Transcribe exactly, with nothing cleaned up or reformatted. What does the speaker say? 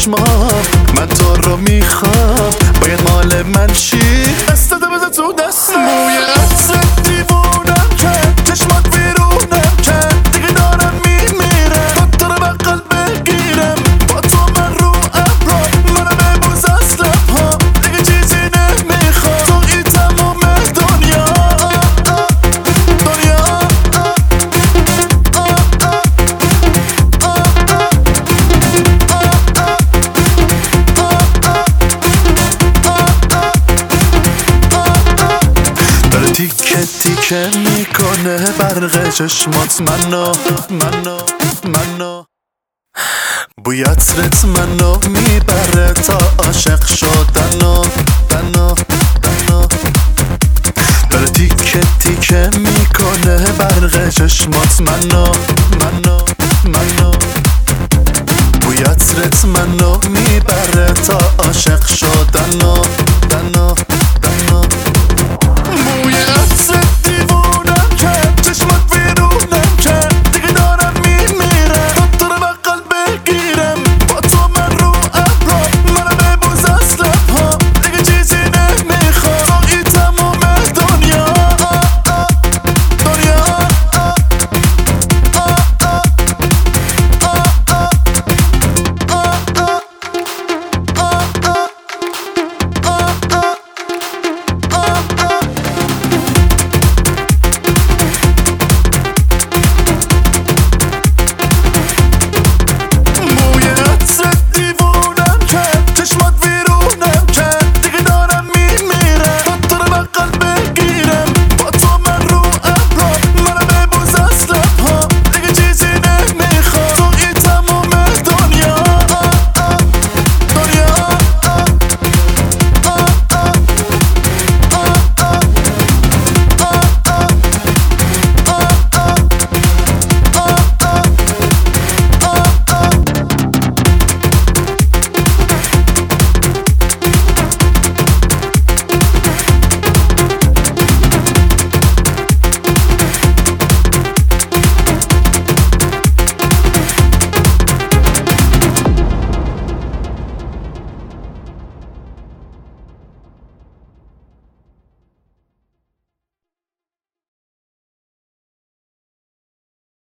چشمام، من تو رو میخوام، باید مال من شی. دستت بزن تو دستم، موی عطرت دیوونم کرد، چشمات ویرونم کرد، دیگه دارم میمیرم، تو رو بغل بگیرم، با تو من رو ابرا، منو ببوس از لبها، دیگه چیزی نمیخوام، تو این تموم دنیا دنیا. داره تیکه تیکه میکنه برق چشمات منو منو منو، بوی عطرت منو میبره تا عاشق شدنو دنو دنو. داره تیکه تیکه میکنه برق چشمات منو منو منو، بوی عطرت منو میبره تا عاشق شدنو دنو